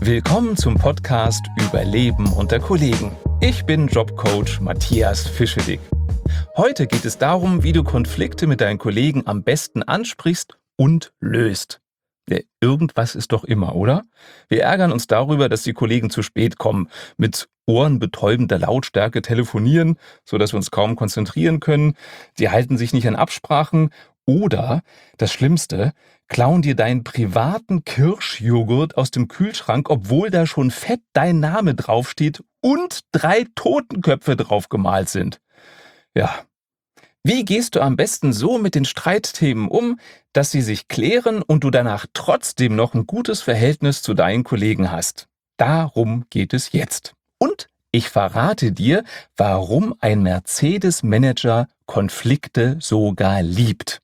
Willkommen zum Podcast Überleben unter Kollegen. Ich bin Jobcoach Matthias Fischedick. Heute geht es darum, wie du Konflikte mit deinen Kollegen am besten ansprichst und löst. Ja, irgendwas ist doch immer, oder? Wir ärgern uns darüber, dass die Kollegen zu spät kommen, mit ohrenbetäubender Lautstärke telefonieren, sodass wir uns kaum konzentrieren können. Die halten sich nicht an Absprachen. Oder, das Schlimmste, klauen dir deinen privaten Kirschjoghurt aus dem Kühlschrank, obwohl da schon fett dein Name draufsteht und 3 Totenköpfe drauf gemalt sind. Ja. Wie gehst du am besten so mit den Streitthemen um, dass sie sich klären und du danach trotzdem noch ein gutes Verhältnis zu deinen Kollegen hast? Darum geht es jetzt. Und ich verrate dir, warum ein Mercedes-Manager Konflikte sogar liebt.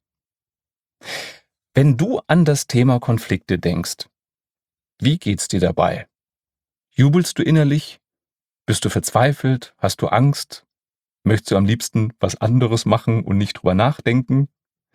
Wenn du an das Thema Konflikte denkst, wie geht's dir dabei? Jubelst du innerlich? Bist du verzweifelt? Hast du Angst? Möchtest du am liebsten was anderes machen und nicht drüber nachdenken?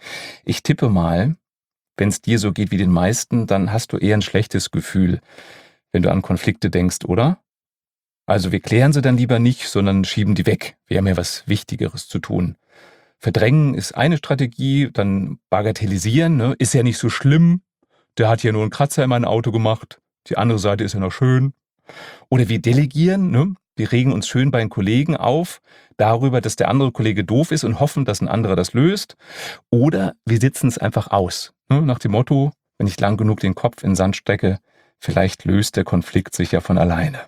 Ich tippe mal, wenn es dir so geht wie den meisten, dann hast du eher ein schlechtes Gefühl, wenn du an Konflikte denkst, oder? Also wir klären sie dann lieber nicht, sondern schieben die weg. Wir haben ja was Wichtigeres zu tun. Verdrängen ist eine Strategie, dann bagatellisieren, ne? Ist ja nicht so schlimm, der hat ja nur einen Kratzer in mein Auto gemacht, die andere Seite ist ja noch schön. Oder wir delegieren, ne? Wir regen uns schön bei den Kollegen auf, darüber, dass der andere Kollege doof ist und hoffen, dass ein anderer das löst. Oder wir sitzen es einfach aus, ne? Nach dem Motto, wenn ich lang genug den Kopf in den Sand stecke, vielleicht löst der Konflikt sich ja von alleine.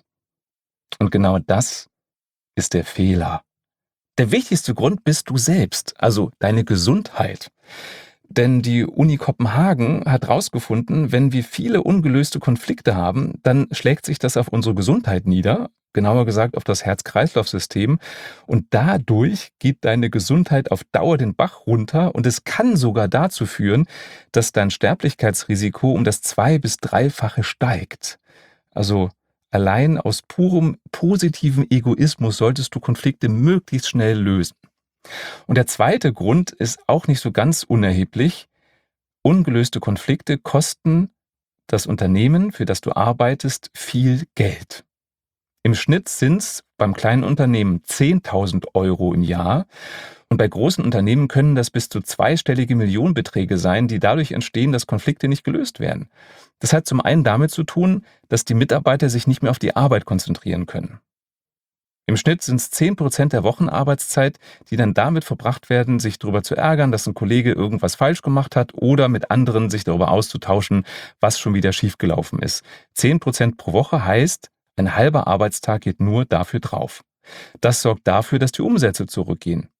Und genau das ist der Fehler. Der wichtigste Grund bist du selbst, also deine Gesundheit. Denn die Uni Kopenhagen hat herausgefunden, wenn wir viele ungelöste Konflikte haben, dann schlägt sich das auf unsere Gesundheit nieder, genauer gesagt auf das Herz-Kreislauf-System. Und dadurch geht deine Gesundheit auf Dauer den Bach runter und es kann sogar dazu führen, dass dein Sterblichkeitsrisiko um das 2- bis 3-fache steigt. Also allein aus purem positiven Egoismus solltest du Konflikte möglichst schnell lösen. Und der zweite Grund ist auch nicht so ganz unerheblich. Ungelöste Konflikte kosten das Unternehmen, für das du arbeitest, viel Geld. Im Schnitt sind es beim kleinen Unternehmen 10.000 Euro im Jahr. Und bei großen Unternehmen können das bis zu zweistellige Millionenbeträge sein, die dadurch entstehen, dass Konflikte nicht gelöst werden. Das hat zum einen damit zu tun, dass die Mitarbeiter sich nicht mehr auf die Arbeit konzentrieren können. Im Schnitt sind es 10% der Wochenarbeitszeit, die dann damit verbracht werden, sich darüber zu ärgern, dass ein Kollege irgendwas falsch gemacht hat oder mit anderen sich darüber auszutauschen, was schon wieder schiefgelaufen ist. 10% pro Woche heißt, ein halber Arbeitstag geht nur dafür drauf. Das sorgt dafür, dass die Umsätze zurückgehen.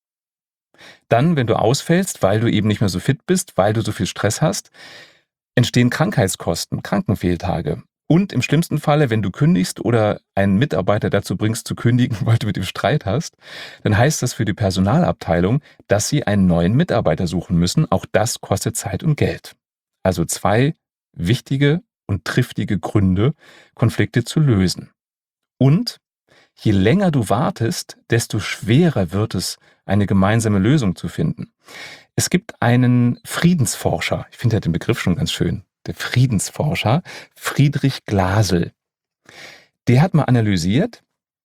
Dann, wenn du ausfällst, weil du eben nicht mehr so fit bist, weil du so viel Stress hast, entstehen Krankheitskosten, Krankenfehltage. Und im schlimmsten Falle, wenn du kündigst oder einen Mitarbeiter dazu bringst zu kündigen, weil du mit ihm Streit hast, dann heißt das für die Personalabteilung, dass sie einen neuen Mitarbeiter suchen müssen. Auch das kostet Zeit und Geld. Also 2 wichtige und triftige Gründe, Konflikte zu lösen. Und je länger du wartest, desto schwerer wird es, eine gemeinsame Lösung zu finden. Es gibt einen Friedensforscher, ich finde ja den Begriff schon ganz schön, der Friedensforscher Friedrich Glasl. Der hat mal analysiert,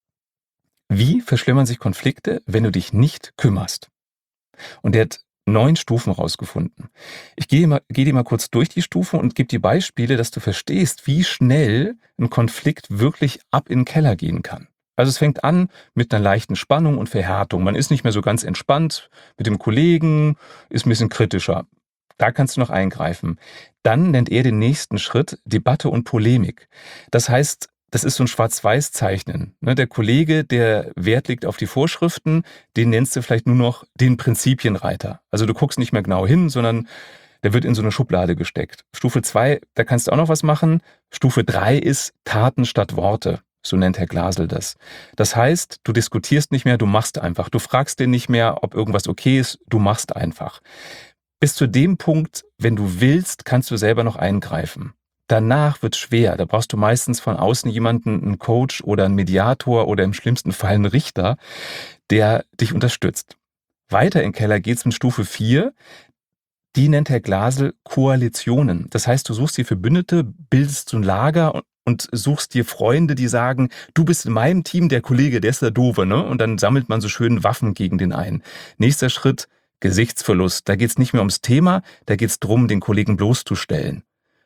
wie verschlimmern sich Konflikte, wenn du dich nicht kümmerst. Und der hat 9 Stufen rausgefunden. Ich gehe dir mal kurz durch die Stufen und gebe dir Beispiele, dass du verstehst, wie schnell ein Konflikt wirklich ab in den Keller gehen kann. Also es fängt an mit einer leichten Spannung und Verhärtung. Man ist nicht mehr so ganz entspannt mit dem Kollegen, ist ein bisschen kritischer. Da kannst du noch eingreifen. Dann nennt er den nächsten Schritt Debatte und Polemik. Das heißt, das ist so ein Schwarz-Weiß-Zeichnen. Der Kollege, der Wert legt auf die Vorschriften, den nennst du vielleicht nur noch den Prinzipienreiter. Also du guckst nicht mehr genau hin, sondern der wird in so eine Schublade gesteckt. Stufe 2, da kannst du auch noch was machen. Stufe 3 ist Taten statt Worte. So nennt Herr Glasl das. Das heißt, du diskutierst nicht mehr, du machst einfach. Du fragst den nicht mehr, ob irgendwas okay ist, du machst einfach. Bis zu dem Punkt, wenn du willst, kannst du selber noch eingreifen. Danach wird's schwer. Da brauchst du meistens von außen jemanden, einen Coach oder einen Mediator oder im schlimmsten Fall einen Richter, der dich unterstützt. Weiter in den Keller geht's mit Stufe 4. Die nennt Herr Glasl Koalitionen. Das heißt, du suchst dir Verbündete, bildest so ein Lager und suchst dir Freunde, die sagen, du bist in meinem Team der Kollege, der ist der Doofe, ne? Und dann sammelt man so schön Waffen gegen den einen. Nächster Schritt, Gesichtsverlust. Da geht's nicht mehr ums Thema, da geht's drum, den Kollegen bloßzustellen.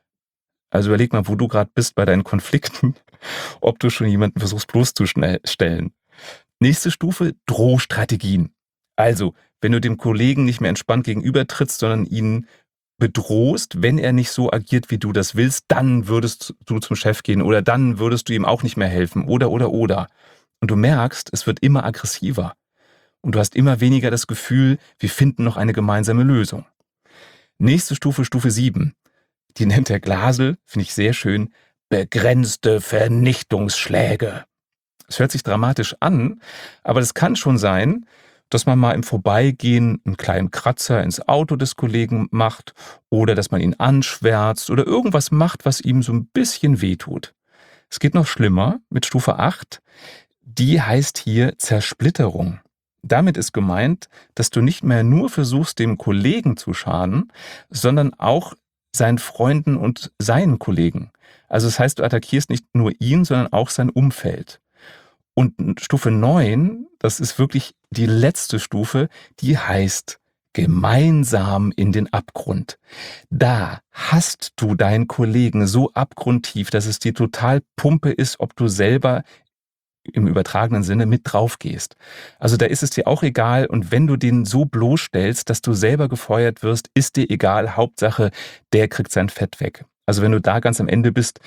Also überleg mal, wo du gerade bist bei deinen Konflikten, ob du schon jemanden versuchst bloßzustellen. Nächste Stufe, Drohstrategien. Also, wenn du dem Kollegen nicht mehr entspannt gegenübertrittst, sondern ihn bedrohst, wenn er nicht so agiert, wie du das willst, dann würdest du zum Chef gehen oder dann würdest du ihm auch nicht mehr helfen oder. Und du merkst, es wird immer aggressiver. Und du hast immer weniger das Gefühl, wir finden noch eine gemeinsame Lösung. Nächste Stufe, Stufe 7. Die nennt der Glasl, finde ich sehr schön, begrenzte Vernichtungsschläge. Es hört sich dramatisch an, aber das kann schon sein, dass man mal im Vorbeigehen einen kleinen Kratzer ins Auto des Kollegen macht oder dass man ihn anschwärzt oder irgendwas macht, was ihm so ein bisschen wehtut. Es geht noch schlimmer mit Stufe 8. Die heißt hier Zersplitterung. Damit ist gemeint, dass du nicht mehr nur versuchst, dem Kollegen zu schaden, sondern auch seinen Freunden und seinen Kollegen. Also das heißt, du attackierst nicht nur ihn, sondern auch sein Umfeld. Und Stufe 9, das ist wirklich die letzte Stufe, die heißt gemeinsam in den Abgrund. Da hasst du deinen Kollegen so abgrundtief, dass es dir total Pumpe ist, ob du selber im übertragenen Sinne mit drauf gehst. Also da ist es dir auch egal und wenn du den so bloßstellst, dass du selber gefeuert wirst, ist dir egal, Hauptsache, der kriegt sein Fett weg. Also wenn du da ganz am Ende bist,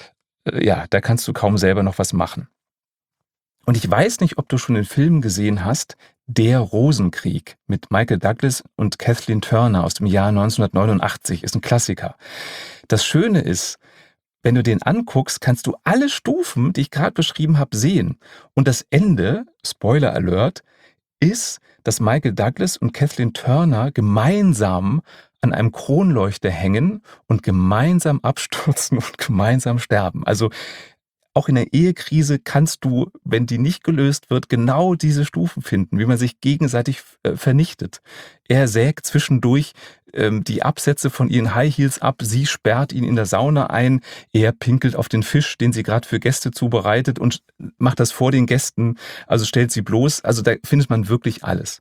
ja, da kannst du kaum selber noch was machen. Und ich weiß nicht, ob du schon den Film gesehen hast, Der Rosenkrieg mit Michael Douglas und Kathleen Turner aus dem Jahr 1989, ist ein Klassiker. Das Schöne ist, wenn du den anguckst, kannst du alle Stufen, die ich gerade beschrieben habe, sehen. Und das Ende, Spoiler Alert, ist, dass Michael Douglas und Kathleen Turner gemeinsam an einem Kronleuchter hängen und gemeinsam abstürzen und gemeinsam sterben. Also auch in der Ehekrise kannst du, wenn die nicht gelöst wird, genau diese Stufen finden, wie man sich gegenseitig vernichtet. Er sägt zwischendurch die Absätze von ihren High Heels ab, sie sperrt ihn in der Sauna ein, er pinkelt auf den Fisch, den sie gerade für Gäste zubereitet und macht das vor den Gästen, also stellt sie bloß. Also da findet man wirklich alles.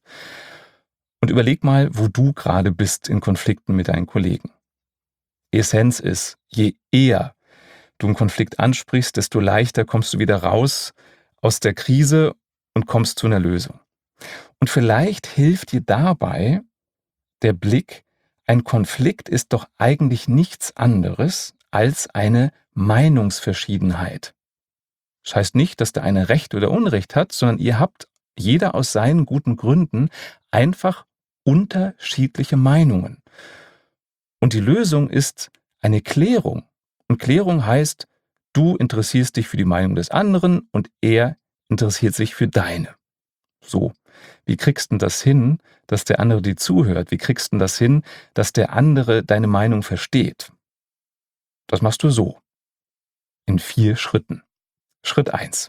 Und überleg mal, wo du gerade bist in Konflikten mit deinen Kollegen. Essenz ist, je eher du einen Konflikt ansprichst, desto leichter kommst du wieder raus aus der Krise und kommst zu einer Lösung. Und vielleicht hilft dir dabei der Blick, ein Konflikt ist doch eigentlich nichts anderes als eine Meinungsverschiedenheit. Das heißt nicht, dass der eine Recht oder Unrecht hat, sondern ihr habt jeder aus seinen guten Gründen einfach unterschiedliche Meinungen. Und die Lösung ist eine Klärung. Und Klärung heißt, du interessierst dich für die Meinung des anderen und er interessiert sich für deine. So, wie kriegst du das hin, dass der andere dir zuhört? Wie kriegst du das hin, dass der andere deine Meinung versteht? Das machst du so, in 4 Schritten. Schritt 1.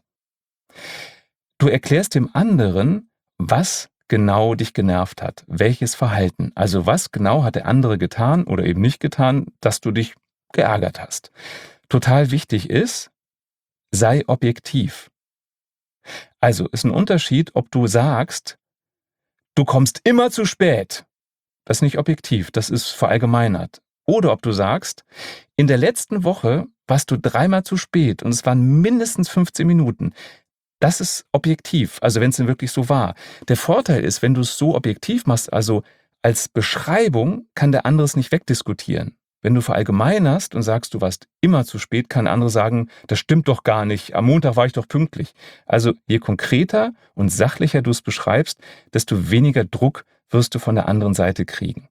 Du erklärst dem anderen, was genau dich genervt hat, welches Verhalten. Also was genau hat der andere getan oder eben nicht getan, dass du dich geärgert hast. Total wichtig ist, sei objektiv. Also ist ein Unterschied, ob du sagst, du kommst immer zu spät. Das ist nicht objektiv, das ist verallgemeinert. Oder ob du sagst, in der letzten Woche warst du 3-mal zu spät und es waren mindestens 15 Minuten. Das ist objektiv, also wenn es denn wirklich so war. Der Vorteil ist, wenn du es so objektiv machst, also als Beschreibung, kann der andere es nicht wegdiskutieren. Wenn du verallgemeinerst und sagst, du warst immer zu spät, kann der andere sagen, das stimmt doch gar nicht, am Montag war ich doch pünktlich. Also je konkreter und sachlicher du es beschreibst, desto weniger Druck wirst du von der anderen Seite kriegen.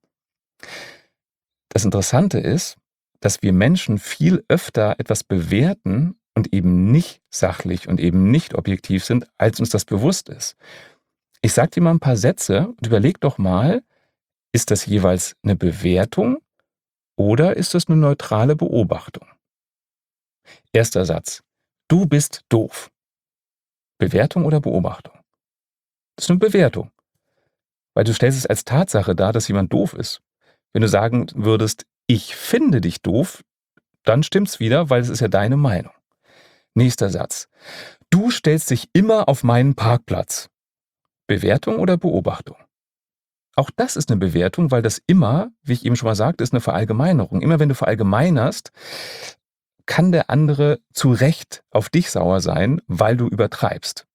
Das Interessante ist, dass wir Menschen viel öfter etwas bewerten und eben nicht sachlich und eben nicht objektiv sind, als uns das bewusst ist. Ich sage dir mal ein paar Sätze und überleg doch mal, ist das jeweils eine Bewertung oder ist das eine neutrale Beobachtung? Erster Satz. Du bist doof. Bewertung oder Beobachtung? Das ist eine Bewertung, weil du stellst es als Tatsache dar, dass jemand doof ist. Wenn du sagen würdest, ich finde dich doof, dann stimmt's wieder, weil es ist ja deine Meinung. Nächster Satz. Du stellst dich immer auf meinen Parkplatz. Bewertung oder Beobachtung? Auch das ist eine Bewertung, weil das immer, wie ich eben schon mal sagte, ist eine Verallgemeinerung. Immer wenn du verallgemeinerst, kann der andere zu Recht auf dich sauer sein, weil du übertreibst.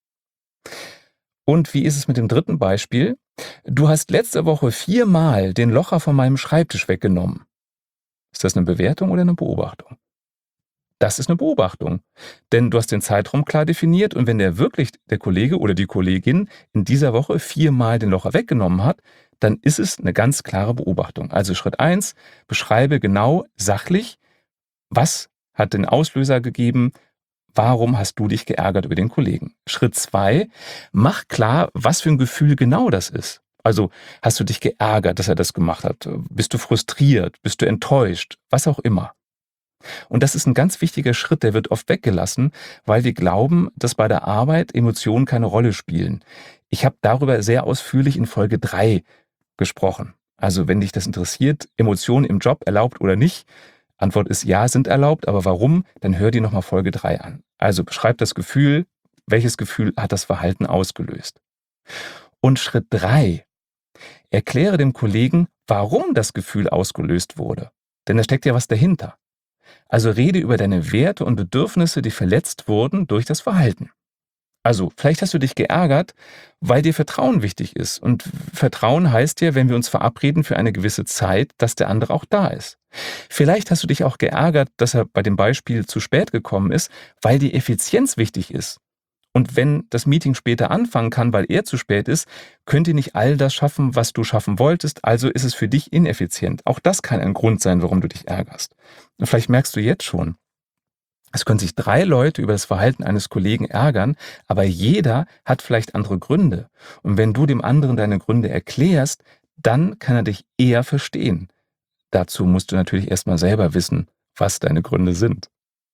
Und wie ist es mit dem dritten Beispiel? Du hast letzte Woche 4-mal den Locher von meinem Schreibtisch weggenommen. Ist das eine Bewertung oder eine Beobachtung? Das ist eine Beobachtung, denn du hast den Zeitraum klar definiert und wenn der Kollege oder die Kollegin in dieser Woche 4-mal den Locher weggenommen hat, dann ist es eine ganz klare Beobachtung. Also Schritt 1, beschreibe genau sachlich, was hat den Auslöser gegeben, warum hast du dich geärgert über den Kollegen. Schritt 2, mach klar, was für ein Gefühl genau das ist. Also hast du dich geärgert, dass er das gemacht hat? Bist du frustriert? Bist du enttäuscht? Was auch immer. Und das ist ein ganz wichtiger Schritt, der wird oft weggelassen, weil wir glauben, dass bei der Arbeit Emotionen keine Rolle spielen. Ich habe darüber sehr ausführlich in Folge 3 gesprochen. Also wenn dich das interessiert, Emotionen im Job erlaubt oder nicht, Antwort ist ja, sind erlaubt, aber warum? Dann hör dir nochmal Folge 3 an. Also beschreib das Gefühl, welches Gefühl hat das Verhalten ausgelöst. Und Schritt 3, erkläre dem Kollegen, warum das Gefühl ausgelöst wurde. Denn da steckt ja was dahinter. Also rede über deine Werte und Bedürfnisse, die verletzt wurden durch das Verhalten. Also vielleicht hast du dich geärgert, weil dir Vertrauen wichtig ist. Und Vertrauen heißt ja, wenn wir uns verabreden für eine gewisse Zeit, dass der andere auch da ist. Vielleicht hast du dich auch geärgert, dass er bei dem Beispiel zu spät gekommen ist, weil die Effizienz wichtig ist. Und wenn das Meeting später anfangen kann, weil er zu spät ist, könnt ihr nicht all das schaffen, was du schaffen wolltest, also ist es für dich ineffizient. Auch das kann ein Grund sein, warum du dich ärgerst. Und vielleicht merkst du jetzt schon, es können sich 3 Leute über das Verhalten eines Kollegen ärgern, aber jeder hat vielleicht andere Gründe. Und wenn du dem anderen deine Gründe erklärst, dann kann er dich eher verstehen. Dazu musst du natürlich erstmal selber wissen, was deine Gründe sind.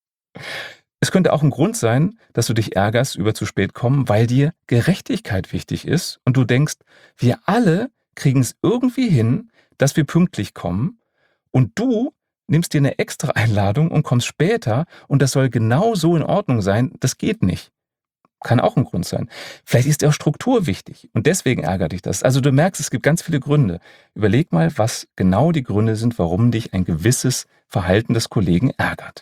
Es könnte auch ein Grund sein, dass du dich ärgerst über zu spät kommen, weil dir Gerechtigkeit wichtig ist und du denkst, wir alle kriegen es irgendwie hin, dass wir pünktlich kommen und du nimmst dir eine extra Einladung und kommst später und das soll genau so in Ordnung sein, das geht nicht. Kann auch ein Grund sein. Vielleicht ist dir auch Struktur wichtig und deswegen ärgert dich das. Also du merkst, es gibt ganz viele Gründe. Überleg mal, was genau die Gründe sind, warum dich ein gewisses Verhalten des Kollegen ärgert.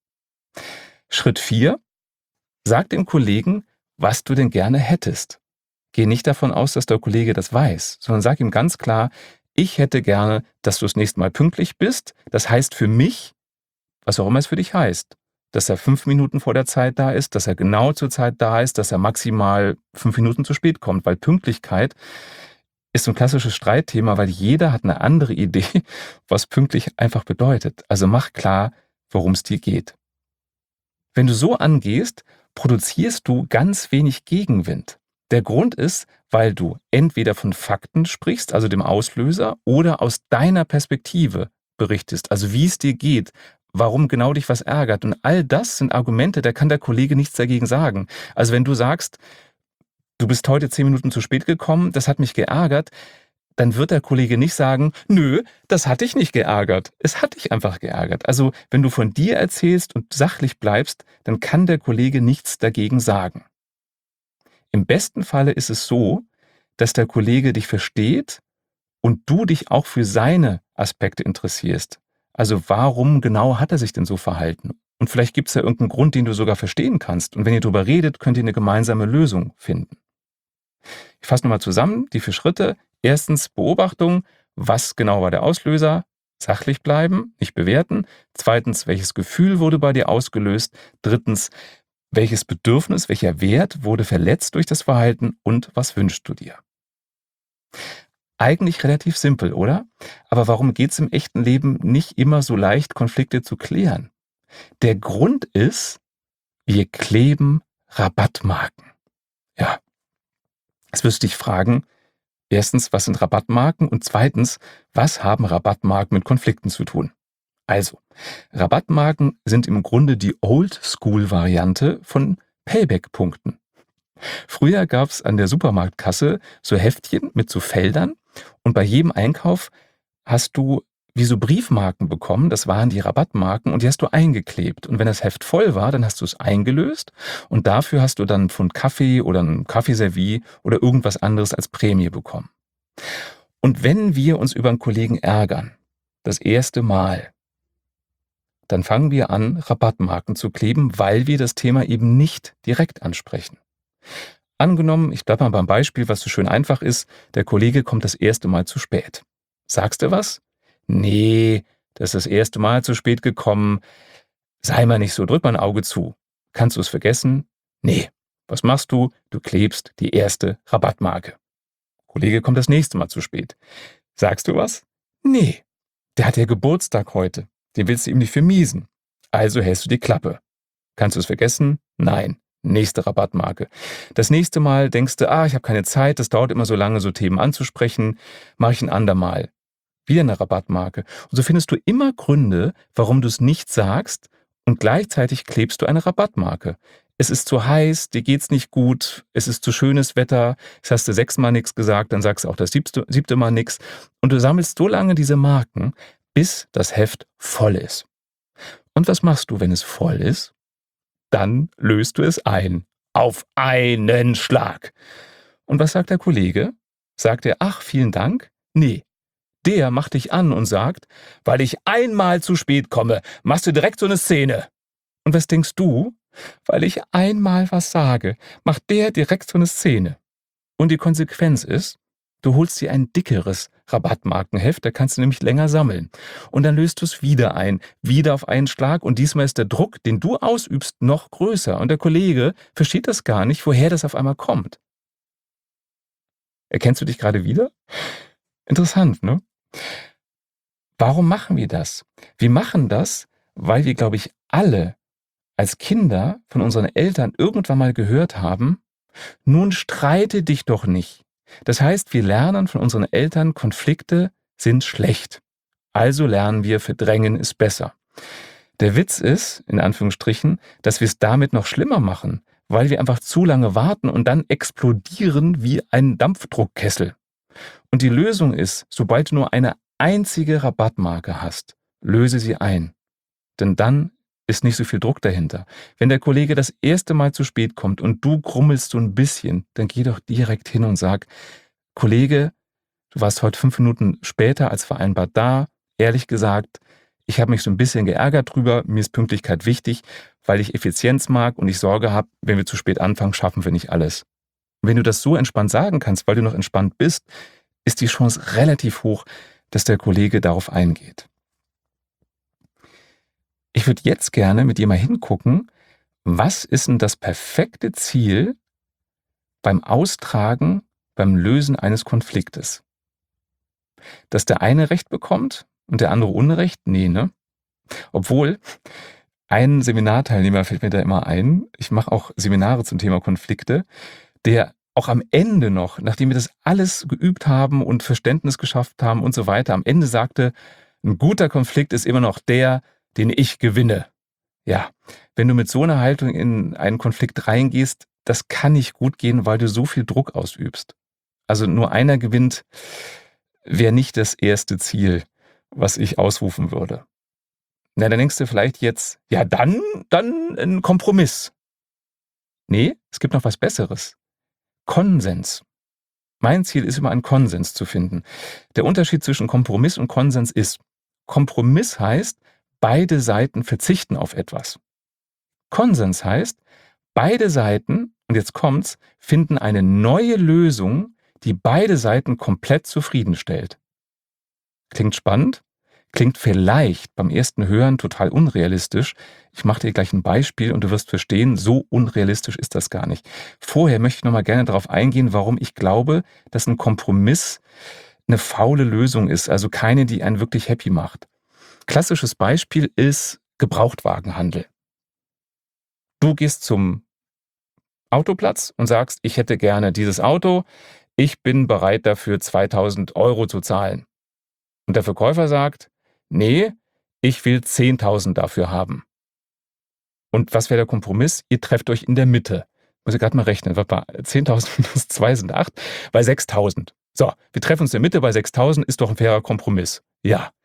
Schritt 4, sag dem Kollegen, was du denn gerne hättest. Geh nicht davon aus, dass der Kollege das weiß, sondern sag ihm ganz klar, ich hätte gerne, dass du das nächste Mal pünktlich bist. Das heißt für mich, was auch immer es für dich heißt, dass er 5 Minuten vor der Zeit da ist, dass er genau zur Zeit da ist, dass er maximal 5 Minuten zu spät kommt, weil Pünktlichkeit ist so ein klassisches Streitthema, weil jeder hat eine andere Idee, was pünktlich einfach bedeutet. Also mach klar, worum es dir geht. Wenn du so angehst, produzierst du ganz wenig Gegenwind. Der Grund ist, weil du entweder von Fakten sprichst, also dem Auslöser, oder aus deiner Perspektive berichtest, also wie es dir geht, warum genau dich was ärgert. Und all das sind Argumente, da kann der Kollege nichts dagegen sagen. Also wenn du sagst, du bist heute 10 Minuten zu spät gekommen, das hat mich geärgert, dann wird der Kollege nicht sagen, nö, das hat dich nicht geärgert. Es hat dich einfach geärgert. Also wenn du von dir erzählst und sachlich bleibst, dann kann der Kollege nichts dagegen sagen. Im besten Falle ist es so, dass der Kollege dich versteht und du dich auch für seine Aspekte interessierst. Also warum genau hat er sich denn so verhalten? Und vielleicht gibt es ja irgendeinen Grund, den du sogar verstehen kannst. Und wenn ihr darüber redet, könnt ihr eine gemeinsame Lösung finden. Ich fasse nochmal zusammen, die 4 Schritte. Erstens Beobachtung, was genau war der Auslöser? Sachlich bleiben, nicht bewerten. Zweitens, welches Gefühl wurde bei dir ausgelöst? Drittens, welches Bedürfnis, welcher Wert wurde verletzt durch das Verhalten und was wünschst du dir? Eigentlich relativ simpel, oder? Aber warum geht es im echten Leben nicht immer so leicht, Konflikte zu klären? Der Grund ist, wir kleben Rabattmarken. Ja, jetzt wirst du dich fragen, erstens, was sind Rabattmarken? Und zweitens, was haben Rabattmarken mit Konflikten zu tun? Also, Rabattmarken sind im Grunde die Old-School-Variante von Payback-Punkten. Früher gab es an der Supermarktkasse so Heftchen mit so Feldern und bei jedem Einkauf hast du wie so Briefmarken bekommen, das waren die Rabattmarken und die hast du eingeklebt. Und wenn das Heft voll war, dann hast du es eingelöst und dafür hast du dann einen Pfund Kaffee oder ein Kaffeeservie oder irgendwas anderes als Prämie bekommen. Und wenn wir uns über einen Kollegen ärgern, das erste Mal, dann fangen wir an, Rabattmarken zu kleben, weil wir das Thema eben nicht direkt ansprechen. Angenommen, ich bleibe mal beim Beispiel, was so schön einfach ist, der Kollege kommt das erste Mal zu spät. Sagst du was? Nee, das ist das erste Mal zu spät gekommen. Sei mal nicht so, drück mal ein Auge zu. Kannst du es vergessen? Nee. Was machst du? Du klebst die erste Rabattmarke. Kollege kommt das nächste Mal zu spät. Sagst du was? Nee. Der hat ja Geburtstag heute. Den willst du ihm nicht vermiesen. Also hältst du die Klappe. Kannst du es vergessen? Nein. Nächste Rabattmarke. Das nächste Mal denkst du, ich habe keine Zeit, das dauert immer so lange, so Themen anzusprechen, mache ich ein andermal. Wieder eine Rabattmarke. Und so findest du immer Gründe, warum du es nicht sagst und gleichzeitig klebst du eine Rabattmarke. Es ist zu heiß, dir geht's nicht gut, es ist zu schönes Wetter, jetzt hast du 6-mal nichts gesagt, dann sagst du auch das siebte Mal nichts. Und du sammelst so lange diese Marken, bis das Heft voll ist. Und was machst du, wenn es voll ist? Dann löst du es ein. Auf einen Schlag. Und was sagt der Kollege? Sagt er, vielen Dank? Nee. Der macht dich an und sagt, weil ich einmal zu spät komme, machst du direkt so eine Szene. Und was denkst du? Weil ich einmal was sage, macht der direkt so eine Szene. Und die Konsequenz ist, du holst dir ein dickeres Rabattmarkenheft, da kannst du nämlich länger sammeln. Und dann löst du es wieder ein, wieder auf einen Schlag und diesmal ist der Druck, den du ausübst, noch größer. Und der Kollege versteht das gar nicht, woher das auf einmal kommt. Erkennst du dich gerade wieder? Interessant, ne? Warum machen wir das? Wir machen das, weil wir, glaube ich, alle als Kinder von unseren Eltern irgendwann mal gehört haben, nun streite dich doch nicht. Das heißt, wir lernen von unseren Eltern, Konflikte sind schlecht. Also lernen wir, verdrängen ist besser. Der Witz ist, in Anführungsstrichen, dass wir es damit noch schlimmer machen, weil wir einfach zu lange warten und dann explodieren wie ein Dampfdruckkessel. Und die Lösung ist, sobald du nur eine einzige Rabattmarke hast, löse sie ein. Denn dann ist nicht so viel Druck dahinter. Wenn der Kollege das erste Mal zu spät kommt und du grummelst so ein bisschen, dann geh doch direkt hin und sag, Kollege, du warst heute 5 Minuten später als vereinbart da. Ehrlich gesagt, ich habe mich so ein bisschen geärgert drüber. Mir ist Pünktlichkeit wichtig, weil ich Effizienz mag und ich Sorge habe, wenn wir zu spät anfangen, schaffen wir nicht alles. Und wenn du das so entspannt sagen kannst, weil du noch entspannt bist, ist die Chance relativ hoch, dass der Kollege darauf eingeht. Ich würde jetzt gerne mit dir mal hingucken, was ist denn das perfekte Ziel beim Austragen, beim Lösen eines Konfliktes? Dass der eine Recht bekommt und der andere Unrecht? Nee, ne? Obwohl, ein Seminarteilnehmer fällt mir da immer ein, ich mache auch Seminare zum Thema Konflikte, der auch am Ende noch, nachdem wir das alles geübt haben und Verständnis geschafft haben und so weiter, am Ende sagte, ein guter Konflikt ist immer noch der, den ich gewinne. Ja, wenn du mit so einer Haltung in einen Konflikt reingehst, das kann nicht gut gehen, weil du so viel Druck ausübst. Also nur einer gewinnt, wäre nicht das erste Ziel, was ich ausrufen würde. Na, dann denkst du vielleicht jetzt, ja dann ein Kompromiss. Nee, es gibt noch was Besseres. Konsens. Mein Ziel ist immer, einen Konsens zu finden. Der Unterschied zwischen Kompromiss und Konsens ist, Kompromiss heißt, beide Seiten verzichten auf etwas. Konsens heißt, beide Seiten, und jetzt kommt's, finden eine neue Lösung, die beide Seiten komplett zufriedenstellt. Klingt spannend? Klingt vielleicht beim ersten Hören total unrealistisch. Ich mache dir gleich ein Beispiel und du wirst verstehen, so unrealistisch ist das gar nicht. Vorher möchte ich nochmal gerne darauf eingehen, warum ich glaube, dass ein Kompromiss eine faule Lösung ist, also keine, die einen wirklich happy macht. Klassisches Beispiel ist Gebrauchtwagenhandel. Du gehst zum Autoplatz und sagst, ich hätte gerne dieses Auto, ich bin bereit dafür 2.000 € zu zahlen. Und der Verkäufer sagt, nee, ich will 10.000 dafür haben. Und was wäre der Kompromiss? Ihr trefft euch in der Mitte. Muss ich gerade mal rechnen. 10.000 minus 2 sind 8, bei 6.000. So, wir treffen uns in der Mitte bei 6.000, ist doch ein fairer Kompromiss. Ja.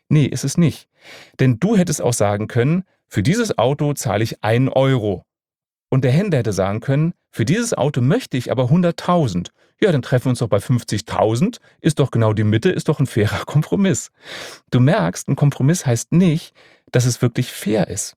Nee, ist es nicht. Denn du hättest auch sagen können, für dieses Auto zahle ich 1 Euro. Und der Händler hätte sagen können, für dieses Auto möchte ich aber 100.000. Ja, dann treffen wir uns doch bei 50.000. Ist doch genau die Mitte, ist doch ein fairer Kompromiss. Du merkst, ein Kompromiss heißt nicht, dass es wirklich fair ist.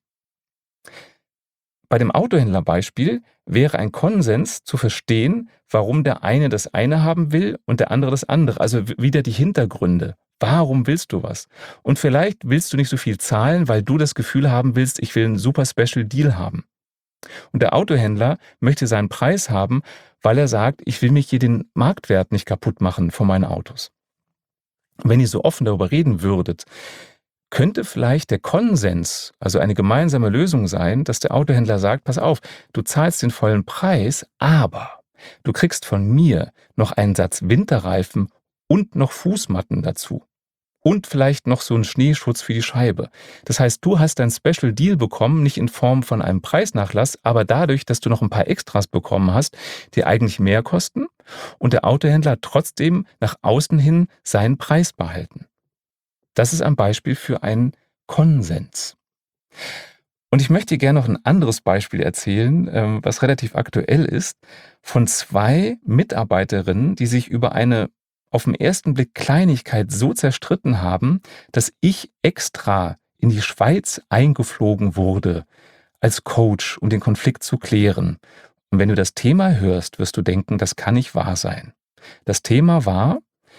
Bei dem Autohändlerbeispiel wäre ein Konsens zu verstehen, warum der eine das eine haben will und der andere das andere. Also wieder die Hintergründe. Warum willst du was? Und vielleicht willst du nicht so viel zahlen, weil du das Gefühl haben willst, ich will einen super Special Deal haben. Und der Autohändler möchte seinen Preis haben, weil er sagt, ich will mich hier den Marktwert nicht kaputt machen von meinen Autos. Und wenn ihr so offen darüber reden würdet, könnte vielleicht der Konsens, also eine gemeinsame Lösung sein, dass der Autohändler sagt, pass auf, du zahlst den vollen Preis, aber du kriegst von mir noch einen Satz Winterreifen und noch Fußmatten dazu. Und vielleicht noch so einen Schneeschutz für die Scheibe. Das heißt, du hast dein Special Deal bekommen, nicht in Form von einem Preisnachlass, aber dadurch, dass du noch ein paar Extras bekommen hast, die eigentlich mehr kosten und der Autohändler hat trotzdem nach außen hin seinen Preis behalten. Das ist ein Beispiel für einen Konsens. Und ich möchte dir gerne noch ein anderes Beispiel erzählen, was relativ aktuell ist, von 2 Mitarbeiterinnen, die sich über eine auf den ersten Blick Kleinigkeit so zerstritten haben, dass ich extra in die Schweiz eingeflogen wurde als Coach, um den Konflikt zu klären. Und wenn du das Thema hörst, wirst du denken, das kann nicht wahr sein. Das Thema war,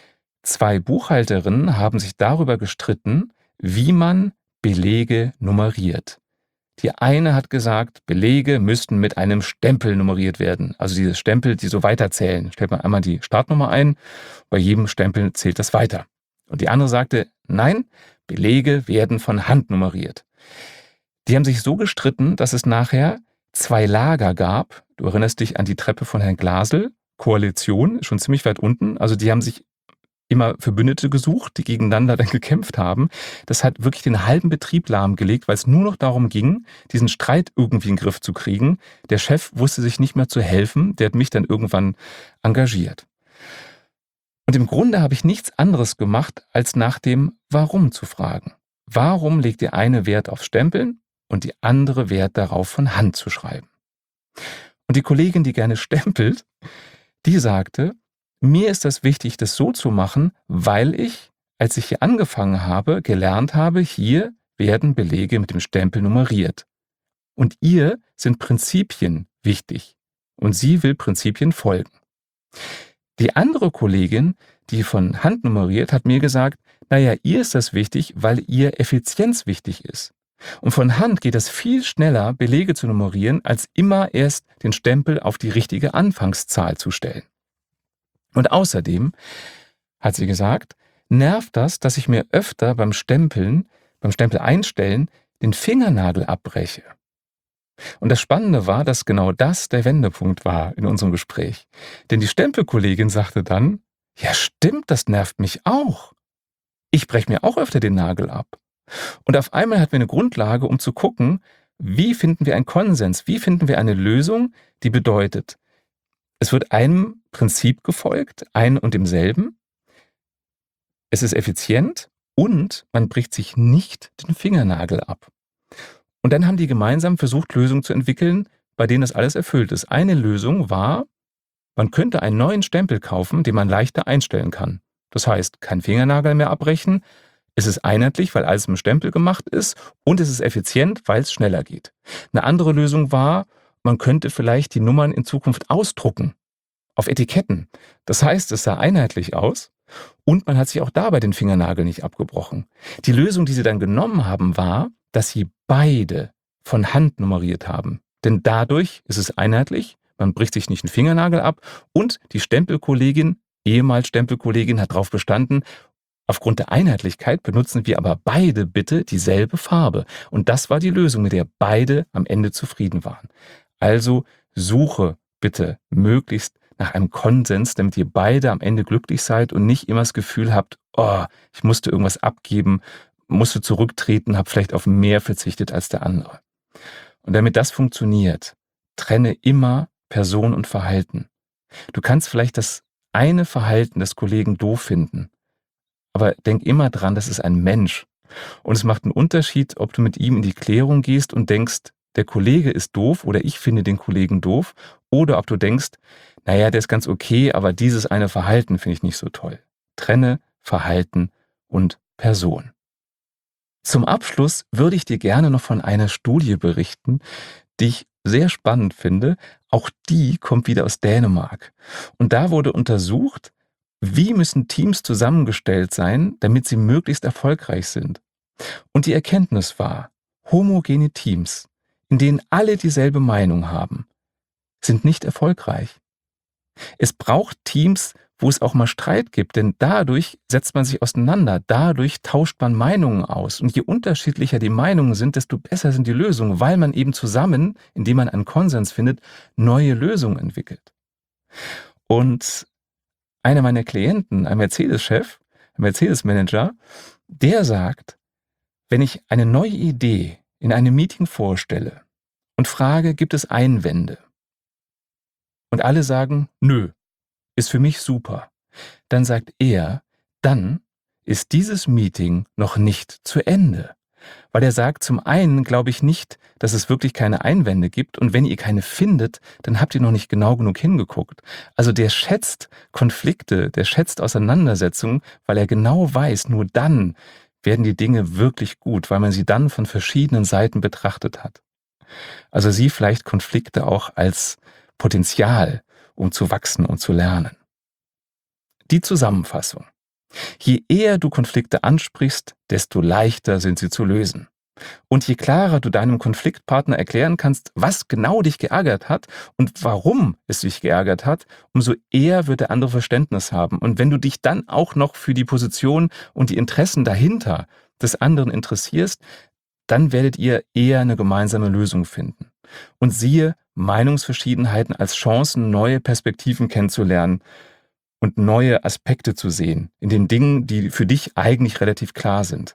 2 Buchhalterinnen haben sich darüber gestritten, wie man Belege nummeriert. Die eine hat gesagt, Belege müssten mit einem Stempel nummeriert werden. Also diese Stempel, die so weiterzählen. Stellt man einmal die Startnummer ein, bei jedem Stempel zählt das weiter. Und die andere sagte, nein, Belege werden von Hand nummeriert. Die haben sich so gestritten, dass es nachher 2 Lager gab. Du erinnerst dich an die Treppe von Herrn Glasel, Koalition, schon ziemlich weit unten. Also die haben sich immer Verbündete gesucht, die gegeneinander dann gekämpft haben. Das hat wirklich den halben Betrieb lahmgelegt, weil es nur noch darum ging, diesen Streit irgendwie in den Griff zu kriegen. Der Chef wusste sich nicht mehr zu helfen, der hat mich dann irgendwann engagiert. Und im Grunde habe ich nichts anderes gemacht, als nach dem Warum zu fragen. Warum legt der eine Wert auf Stempeln und die andere Wert darauf, von Hand zu schreiben? Und die Kollegin, die gerne stempelt, die sagte, mir ist das wichtig, das so zu machen, weil ich, als ich hier angefangen habe, gelernt habe, hier werden Belege mit dem Stempel nummeriert. Und ihr sind Prinzipien wichtig. Und sie will Prinzipien folgen. Die andere Kollegin, die von Hand nummeriert, hat mir gesagt, naja, ihr ist das wichtig, weil ihr Effizienz wichtig ist. Und von Hand geht es viel schneller, Belege zu nummerieren, als immer erst den Stempel auf die richtige Anfangszahl zu stellen. Und außerdem, hat sie gesagt, nervt das, dass ich mir öfter beim Stempel einstellen, den Fingernagel abbreche. Und das Spannende war, dass genau das der Wendepunkt war in unserem Gespräch. Denn die Stempelkollegin sagte dann, ja stimmt, das nervt mich auch. Ich breche mir auch öfter den Nagel ab. Und auf einmal hatten wir eine Grundlage, um zu gucken, wie finden wir einen Konsens, wie finden wir eine Lösung, die bedeutet, es wird einem Prinzip gefolgt, ein und demselben. Es ist effizient und man bricht sich nicht den Fingernagel ab. Und dann haben die gemeinsam versucht, Lösungen zu entwickeln, bei denen das alles erfüllt ist. Eine Lösung war, man könnte einen neuen Stempel kaufen, den man leichter einstellen kann. Das heißt, kein Fingernagel mehr abbrechen, es ist einheitlich, weil alles mit dem Stempel gemacht ist und es ist effizient, weil es schneller geht. Eine andere Lösung war, man könnte vielleicht die Nummern in Zukunft ausdrucken auf Etiketten. Das heißt, es sah einheitlich aus und man hat sich auch dabei den Fingernagel nicht abgebrochen. Die Lösung, die sie dann genommen haben, war, dass sie beide von Hand nummeriert haben. Denn dadurch ist es einheitlich, man bricht sich nicht den Fingernagel ab und die Stempelkollegin, ehemals Stempelkollegin, hat darauf bestanden, aufgrund der Einheitlichkeit benutzen wir aber beide bitte dieselbe Farbe. Und das war die Lösung, mit der beide am Ende zufrieden waren. Also suche bitte möglichst nach einem Konsens, damit ihr beide am Ende glücklich seid und nicht immer das Gefühl habt, oh, ich musste irgendwas abgeben, musste zurücktreten, habe vielleicht auf mehr verzichtet als der andere. Und damit das funktioniert, trenne immer Person und Verhalten. Du kannst vielleicht das eine Verhalten des Kollegen doof finden, aber denk immer dran, das ist ein Mensch Und es macht einen Unterschied, ob du mit ihm in die Klärung gehst und denkst, der Kollege ist doof oder ich finde den Kollegen doof, oder ob du denkst, naja, der ist ganz okay, aber dieses eine Verhalten finde ich nicht so toll. Trenne Verhalten und Person. Zum Abschluss würde ich dir gerne noch von einer Studie berichten, die ich sehr spannend finde. Auch die kommt wieder aus Dänemark. Und da wurde untersucht, wie müssen Teams zusammengestellt sein, damit sie möglichst erfolgreich sind. Und die Erkenntnis war, homogene Teams, in denen alle dieselbe Meinung haben, sind nicht erfolgreich. Es braucht Teams, wo es auch mal Streit gibt, denn dadurch setzt man sich auseinander, dadurch tauscht man Meinungen aus. Und je unterschiedlicher die Meinungen sind, desto besser sind die Lösungen, weil man eben zusammen, indem man einen Konsens findet, neue Lösungen entwickelt. Und einer meiner Klienten, ein Mercedes-Chef, ein Mercedes-Manager, der sagt, wenn ich eine neue Idee in einem Meeting vorstelle und frage, gibt es Einwände? Und alle sagen, nö, ist für mich super. Dann sagt er, dann ist dieses Meeting noch nicht zu Ende. Weil er sagt, zum einen glaube ich nicht, dass es wirklich keine Einwände gibt und wenn ihr keine findet, dann habt ihr noch nicht genau genug hingeguckt. Also der schätzt Konflikte, der schätzt Auseinandersetzungen, weil er genau weiß, nur dann werden die Dinge wirklich gut, weil man sie dann von verschiedenen Seiten betrachtet hat. Also sieh vielleicht Konflikte auch als Potenzial, um zu wachsen und zu lernen. Die Zusammenfassung. Je eher du Konflikte ansprichst, desto leichter sind sie zu lösen. Und je klarer du deinem Konfliktpartner erklären kannst, was genau dich geärgert hat und warum es dich geärgert hat, umso eher wird der andere Verständnis haben. Und wenn du dich dann auch noch für die Position und die Interessen dahinter des anderen interessierst, dann werdet ihr eher eine gemeinsame Lösung finden. Und siehe Meinungsverschiedenheiten als Chancen, neue Perspektiven kennenzulernen und neue Aspekte zu sehen in den Dingen, die für dich eigentlich relativ klar sind.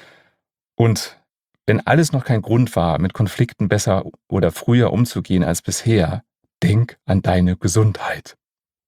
Und wenn alles noch kein Grund war, mit Konflikten besser oder früher umzugehen als bisher, denk an deine Gesundheit.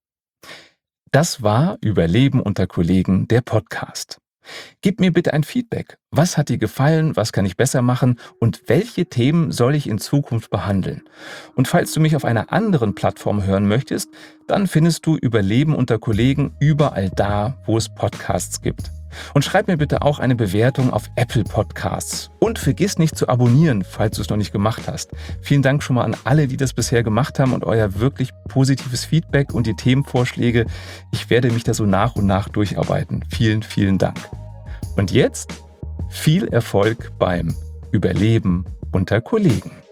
Das war Überleben unter Kollegen, der Podcast. Gib mir bitte ein Feedback. Was hat dir gefallen? Was kann ich besser machen? Und welche Themen soll ich in Zukunft behandeln? Und falls du mich auf einer anderen Plattform hören möchtest, dann findest du Überleben unter Kollegen überall da, wo es Podcasts gibt. Und schreib mir bitte auch eine Bewertung auf Apple Podcasts. Und vergiss nicht zu abonnieren, falls du es noch nicht gemacht hast. Vielen Dank schon mal an alle, die das bisher gemacht haben und euer wirklich positives Feedback und die Themenvorschläge. Ich werde mich da so nach und nach durcharbeiten. Vielen, vielen Dank. Und jetzt viel Erfolg beim Überleben unter Kollegen.